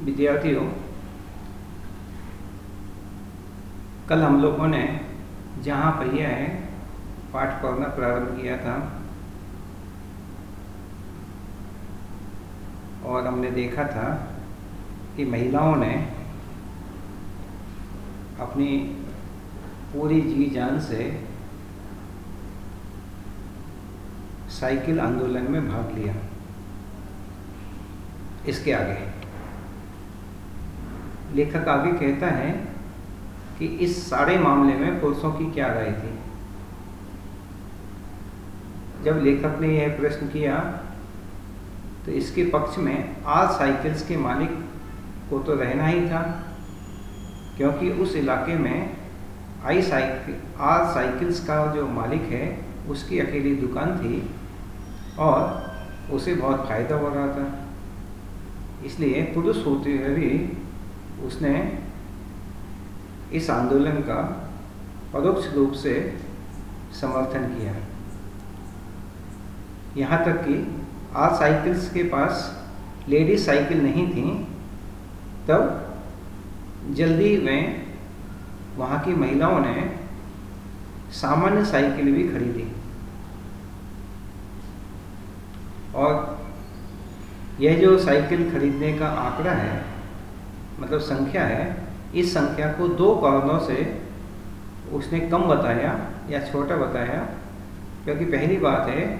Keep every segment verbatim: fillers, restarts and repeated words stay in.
विद्यार्थियों, कल हम लोगों ने जहाँ पहिया है पाठ पढ़ना प्रारंभ किया था और हमने देखा था कि महिलाओं ने अपनी पूरी जी जान से साइकिल आंदोलन में भाग लिया। इसके आगे लेखक आगे कहता है कि इस सारे मामले में पुरुषों की क्या राय थी। जब लेखक ने यह प्रश्न किया तो इसके पक्ष में आल साइकिल्स के मालिक को तो रहना ही था, क्योंकि उस इलाके में आई साइकिल आल साइकिल्स का जो मालिक है उसकी अकेली दुकान थी और उसे बहुत फायदा हो रहा था। इसलिए पुरुष होते हुए भी उसने इस आंदोलन का परोक्ष रूप से समर्थन किया। यहाँ तक कि आल साइकिल्स के पास लेडीज साइकिल नहीं थी, तब जल्दी में वहाँ की महिलाओं ने सामान्य साइकिल भी खरीदी और यह जो साइकिल खरीदने का आंकड़ा है, मतलब संख्या है, इस संख्या को दो कारणों से उसने कम बताया या छोटा बताया। क्योंकि पहली बात है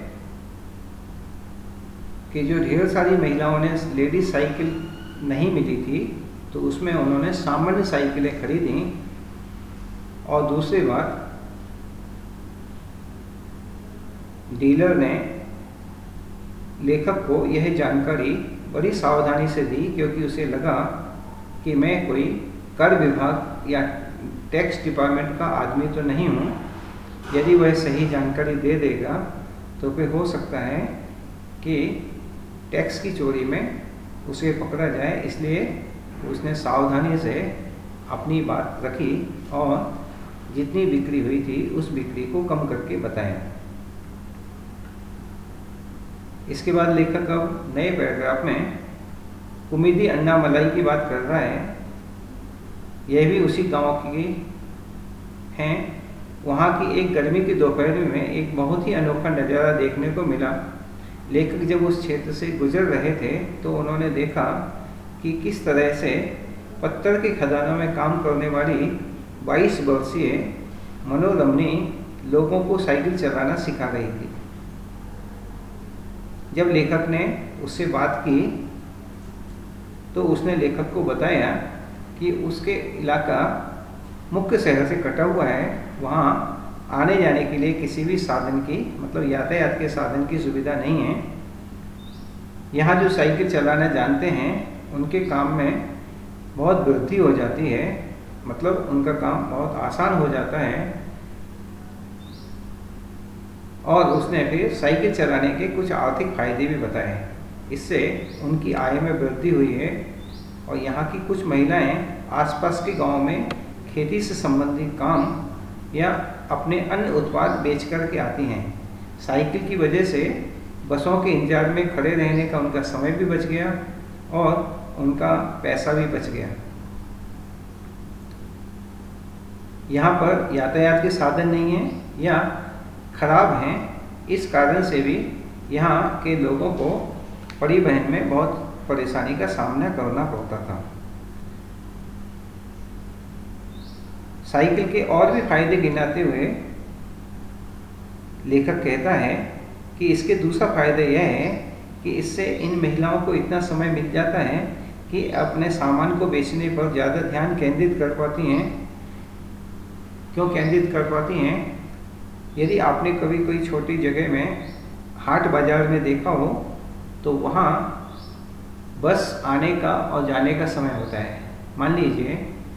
कि जो ढेर सारी महिलाओं ने लेडीज साइकिल नहीं मिली थी तो उसमें उन्होंने सामान्य साइकिलें खरीदी, और दूसरी बात डीलर ने लेखक को यह जानकारी बड़ी सावधानी से दी, क्योंकि उसे लगा कि मैं कोई कर विभाग या टैक्स डिपार्टमेंट का आदमी तो नहीं हूँ। यदि वह सही जानकारी दे देगा तो फिर हो सकता है कि टैक्स की चोरी में उसे पकड़ा जाए। इसलिए उसने सावधानी से अपनी बात रखी और जितनी बिक्री हुई थी उस बिक्री को कम करके बताया। इसके बाद लेखक अब नए पैराग्राफ में कुमुदी अन्नामलाई की बात कर रहा है। यह भी उसी गांव की हैं। वहाँ की एक गर्मी की दोपहर में एक बहुत ही अनोखा नज़ारा देखने को मिला। लेखक जब उस क्षेत्र से गुजर रहे थे तो उन्होंने देखा कि किस तरह से पत्थर के खदानों में काम करने वाली बाईस वर्षीय मनोरमणी लोगों को साइकिल चलाना सिखा रही थी। जब लेखक ने उससे बात की तो उसने लेखक को बताया कि उसके इलाका मुख्य शहर से कटा हुआ है, वहाँ आने जाने के लिए किसी भी साधन की, मतलब यातायात के साधन की सुविधा नहीं है। यहाँ जो साइकिल चलाना जानते हैं उनके काम में बहुत वृद्धि हो जाती है, मतलब उनका काम बहुत आसान हो जाता है। और उसने फिर साइकिल चलाने के कुछ आर्थिक फायदे भी बताए। इससे उनकी आय में वृद्धि हुई है और यहाँ की कुछ महिलाएं आसपास के गांव में खेती से संबंधित काम या अपने अन्य उत्पाद बेच कर के आती हैं। साइकिल की वजह से बसों के इंतजार में खड़े रहने का उनका समय भी बच गया और उनका पैसा भी बच गया। यहाँ पर यातायात के साधन नहीं है या खराब हैं, इस कारण से भी यहाँ के लोगों को परिवहन में बहुत परेशानी का सामना करना पड़ता था। साइकिल के और भी फायदे गिनाते हुए लेखक कहता है कि इसके दूसरा फायदा यह है कि इससे इन महिलाओं को इतना समय मिल जाता है कि अपने सामान को बेचने पर ज़्यादा ध्यान केंद्रित कर पाती हैं। क्यों केंद्रित कर पाती हैं? यदि आपने कभी कोई छोटी जगह में हाट बाजार में देखा हो तो वहाँ बस आने का और जाने का समय होता है। मान लीजिए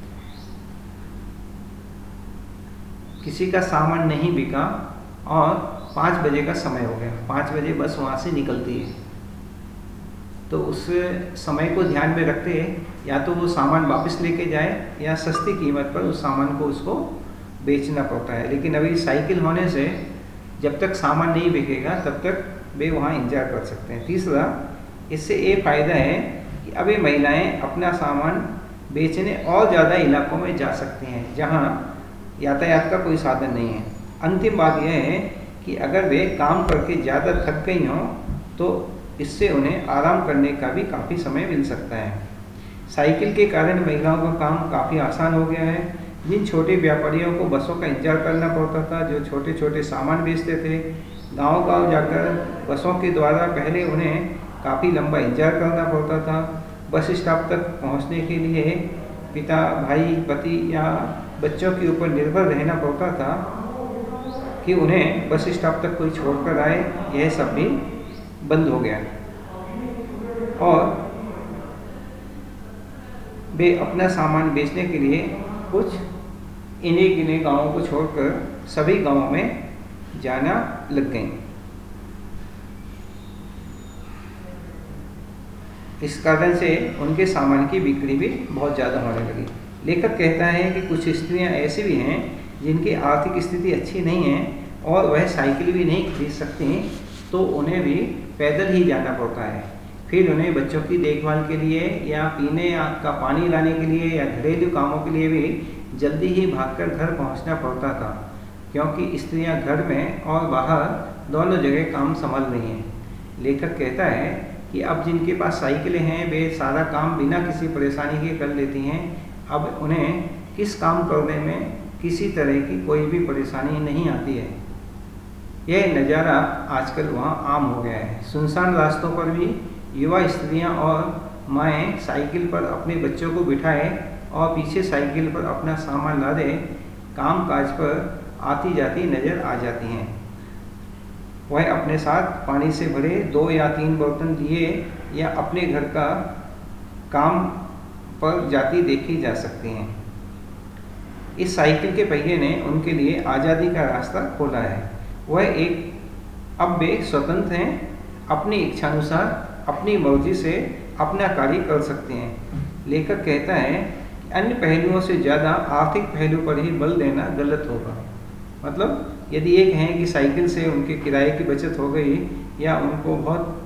किसी का सामान नहीं बिका और पाँच बजे का समय हो गया, पाँच बजे बस वहाँ से निकलती है, तो उस समय को ध्यान में रखते या तो वो सामान वापस लेके जाए या सस्ती कीमत पर उस सामान को उसको बेचना पड़ता है। लेकिन अभी साइकिल होने से जब तक सामान नहीं बिकेगा तब तक वे वहाँ इंतजार कर सकते हैं। तीसरा, इससे ये फायदा है कि अब ये महिलाएं अपना सामान बेचने और ज़्यादा इलाकों में जा सकती हैं जहां यातायात का कोई साधन नहीं है। अंतिम बात यह है कि अगर वे काम करके ज़्यादा थक गई हों तो इससे उन्हें आराम करने का भी काफ़ी समय मिल सकता है। साइकिल के कारण महिलाओं का काम काफ़ी आसान हो गया है। जिन छोटे व्यापारियों को बसों का इंतजार करना पड़ता था, जो छोटे छोटे सामान बेचते थे, गांव गांव जाकर बसों के द्वारा पहले उन्हें काफ़ी लंबा इंतजार करना पड़ता था। बस स्टॉप तक पहुंचने के लिए पिता, भाई, पति या बच्चों के ऊपर निर्भर रहना पड़ता था कि उन्हें बस स्टॉप तक कोई छोड़कर आए। यह सब भी बंद हो गया और वे अपना सामान बेचने के लिए कुछ इन्हीं गिने गांवों को छोड़कर सभी गांवों में जाना लग गईं। इस कारण से उनके सामान की बिक्री भी बहुत ज़्यादा होने लगी। लेखक कहता है कि कुछ स्त्रियां ऐसी भी हैं जिनकी आर्थिक स्थिति अच्छी नहीं है और वह साइकिल भी नहीं खरीद सकती, तो उन्हें भी पैदल ही जाना पड़ता है। फिर उन्हें बच्चों की देखभाल के लिए या पीने का पानी लाने के लिए या घरेलू कामों के लिए भी जल्दी ही भागकर घर पहुंचना पड़ता था, क्योंकि स्त्रियां घर में और बाहर दोनों जगह काम संभाल रही हैं। लेखक कहता है कि अब जिनके पास साइकिलें हैं वे सारा काम बिना किसी परेशानी के कर लेती हैं। अब उन्हें किस काम करने में किसी तरह की कोई भी परेशानी नहीं आती है। यह नज़ारा आजकल वहाँ आम हो गया है। सुनसान रास्तों पर भी युवा स्त्रियां और माएँ साइकिल पर अपने बच्चों को बिठाए और पीछे साइकिल पर अपना सामान लादे काम काज पर आती जाती नज़र आ जाती हैं। वह अपने साथ पानी से भरे दो या तीन बर्तन लिए या अपने घर का काम पर जाती देखी जा सकती हैं। इस साइकिल के पहिए ने उनके लिए आज़ादी का रास्ता खोला है। वह एक अब वे स्वतंत्र हैं, अपनी इच्छानुसार अपनी मर्जी से अपना कार्य कर सकते हैं। लेखक कहता है कि अन्य पहलुओं से ज़्यादा आर्थिक पहलू पर ही बल देना गलत होगा। मतलब यदि एक हैं कि साइकिल से उनके किराए की बचत हो गई या उनको बहुत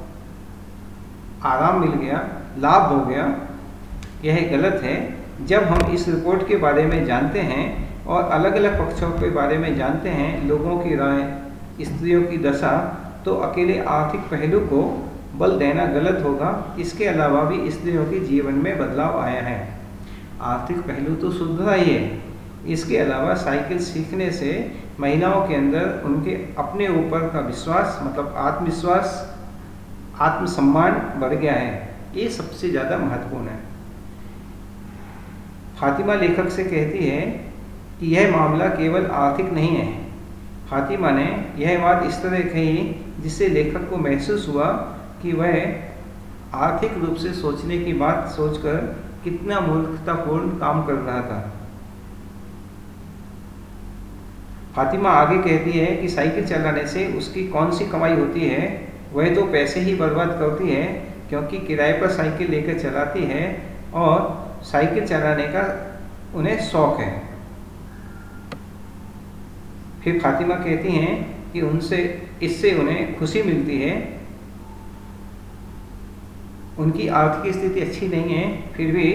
आराम मिल गया, लाभ हो गया, यह गलत है। जब हम इस रिपोर्ट के बारे में जानते हैं और अलग अलग पक्षों के बारे में जानते हैं, लोगों की राय, स्त्रियों की दशा, तो अकेले आर्थिक पहलू को बल देना गलत होगा। इसके अलावा भी स्त्रियों के जीवन में बदलाव आया है। आर्थिक पहलू तो सुधरा ही है, इसके अलावा साइकिल सीखने से महिलाओं के अंदर उनके अपने ऊपर का विश्वास, मतलब आत्मविश्वास, आत्मसम्मान बढ़ गया है। ये सबसे ज़्यादा महत्वपूर्ण है। फातिमा लेखक से कहती है कि यह मामला केवल आर्थिक नहीं है। फातिमा ने यह बात इस तरह कही जिससे लेखक को महसूस हुआ कि वह आर्थिक रूप से सोचने की बात सोचकर कितना मूर्खतापूर्ण काम कर रहा था। फातिमा आगे कहती है कि साइकिल चलाने से उसकी कौन सी कमाई होती है, वह तो पैसे ही बर्बाद करती है, क्योंकि किराए पर साइकिल लेकर चलाती है और साइकिल चलाने का उन्हें शौक है। फिर फातिमा कहती हैं कि उनसे इससे उन्हें खुशी मिलती है। उनकी आर्थिक स्थिति अच्छी नहीं है, फिर भी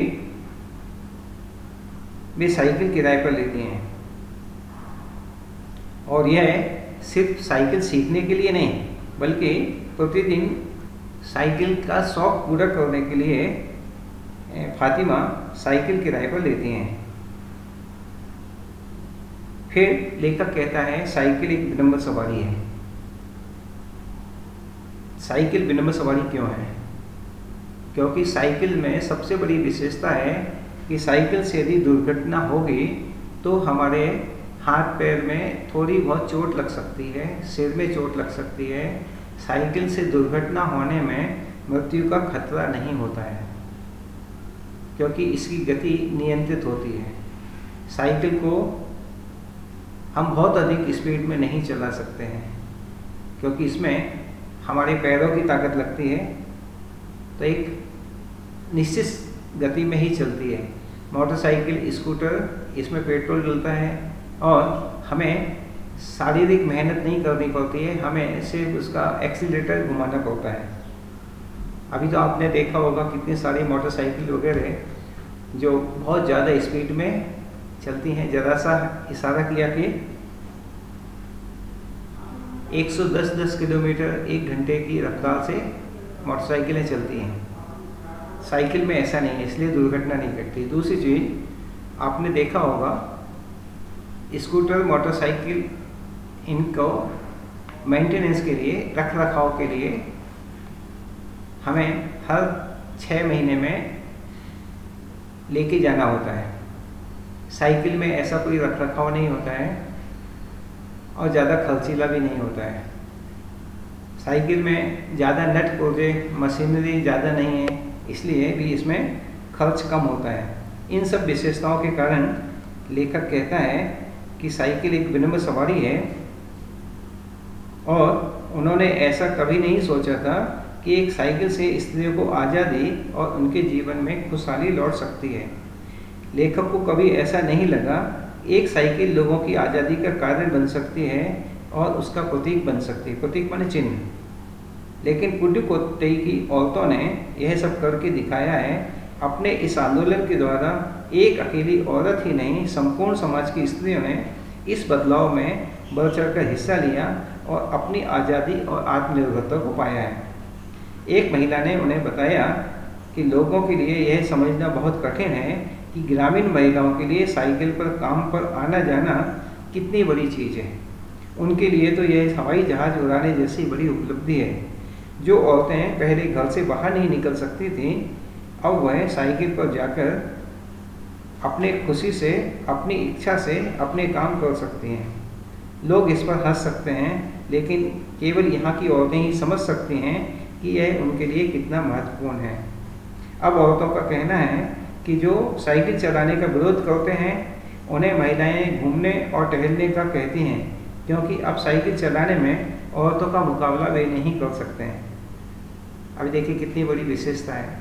वे साइकिल किराए पर लेती हैं और यह सिर्फ साइकिल सीखने के लिए नहीं, बल्कि प्रतिदिन साइकिल का शौक पूरा करने के लिए फातिमा साइकिल किराए पर लेती हैं। फिर लेखक कहता है साइकिल एक विनम्र सवारी है। साइकिल विनम्र सवारी क्यों है? क्योंकि साइकिल में सबसे बड़ी विशेषता है कि साइकिल से यदि दुर्घटना होगी तो हमारे हाथ पैर में थोड़ी बहुत चोट लग सकती है, सिर में चोट लग सकती है। साइकिल से दुर्घटना होने में मृत्यु का खतरा नहीं होता है, क्योंकि इसकी गति नियंत्रित होती है। साइकिल को हम बहुत अधिक स्पीड में नहीं चला सकते हैं, क्योंकि इसमें हमारे पैरों की ताकत लगती है, तो एक निश्चित गति में ही चलती है। मोटरसाइकिल, स्कूटर, इसमें पेट्रोल डलता है और हमें शारीरिक मेहनत नहीं करनी पड़ती है, हमें सिर्फ उसका एक्सीलरेटर घुमाना पड़ता है। अभी तो आपने देखा होगा कितनी सारी मोटरसाइकिल वगैरह जो बहुत ज़्यादा स्पीड में चलती हैं। ज़रा सा इशारा किया कि एक सौ दस दस किलोमीटर एक घंटे की रफ्तार से मोटरसाइकिलें चलती हैं। साइकिल में ऐसा नहीं है, इसलिए दुर्घटना नहीं घटती। दूसरी चीज़ आपने देखा होगा, स्कूटर मोटरसाइकिल इनको मेंटेनेंस के लिए, रख रखाव के लिए हमें हर छः महीने में लेके जाना होता है। साइकिल में ऐसा कोई रख रखाव नहीं होता है और ज़्यादा खर्चीला भी नहीं होता है। साइकिल में ज़्यादा नट पुर्जे, मशीनरी ज़्यादा नहीं है, इसलिए भी इसमें खर्च कम होता है। इन सब विशेषताओं के कारण लेखक कहता है कि साइकिल एक विनम्र सवारी है और उन्होंने ऐसा कभी नहीं सोचा था कि एक साइकिल से स्त्रियों को आज़ादी और उनके जीवन में खुशहाली लौट सकती है। लेखक को कभी ऐसा नहीं लगा एक साइकिल लोगों की आज़ादी का कारण बन सकती है और उसका प्रतीक बन सकती है, प्रतीक माने चिन्ह। लेकिन पुडुकोट्टई की औरतों ने यह सब करके दिखाया है। अपने इस आंदोलन के द्वारा एक अकेली औरत ही नहीं, संपूर्ण समाज की स्त्रियों ने इस बदलाव में बढ़ चढ़ कर हिस्सा लिया और अपनी आज़ादी और आत्मनिर्भरता को पाया है। एक महिला ने उन्हें बताया कि लोगों के लिए यह समझना बहुत कठिन है कि ग्रामीण महिलाओं के लिए साइकिल पर काम पर आना जाना कितनी बड़ी चीज़ है। उनके लिए तो यह हवाई जहाज़ उड़ाने जैसी बड़ी उपलब्धि है। जो औरतें पहले घर से बाहर नहीं निकल सकती थीं, अब वह साइकिल पर जाकर अपने खुशी से, अपनी इच्छा से अपने काम कर सकती हैं। लोग इस पर हंस सकते हैं, लेकिन केवल यहाँ की औरतें ही समझ सकती हैं कि यह उनके लिए कितना महत्वपूर्ण है। अब औरतों का कहना है कि जो साइकिल चलाने का विरोध करते हैं, उन्हें महिलाएं घूमने और टहलने का कहती हैं, क्योंकि अब साइकिल चलाने में औरतों का मुकाबला वे नहीं कर सकते हैं। अभी देखिए कितनी बड़ी विशेषता है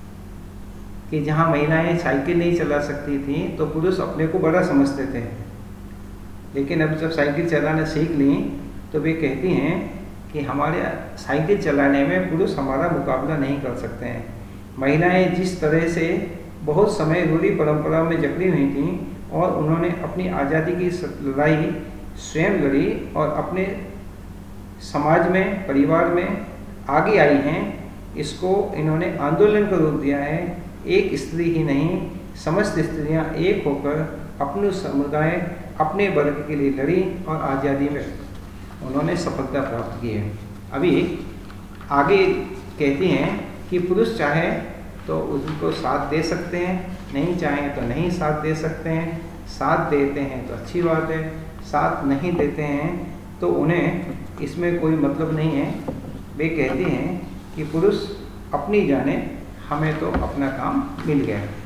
कि जहाँ महिलाएं साइकिल नहीं चला सकती थीं तो पुरुष अपने को बड़ा समझते थे, लेकिन अब जब साइकिल चलाना सीख ली तो वे कहती हैं कि हमारे साइकिल चलाने में पुरुष हमारा मुकाबला नहीं कर सकते हैं। महिलाएं जिस तरह से बहुत समय रूढ़ी परंपरा में जकड़ी हुई थीं और उन्होंने अपनी आज़ादी की लड़ाई स्वयं लड़ी और अपने समाज में, परिवार में आगे आई हैं, इसको इन्होंने आंदोलन का रूप दिया है। एक स्त्री ही नहीं, समस्त स्त्रियां एक होकर अपने समुदाय, अपने वर्ग के लिए लड़ी और आज़ादी में उन्होंने सफलता प्राप्त की है। अभी आगे कहती हैं कि पुरुष चाहे तो उनको साथ दे सकते हैं, नहीं चाहें तो नहीं साथ दे सकते हैं। साथ देते हैं तो अच्छी बात है, साथ नहीं देते हैं तो उन्हें इसमें कोई मतलब नहीं है। वे कहती हैं कि पुरुष अपनी जाने, हमें तो अपना काम मिल गया।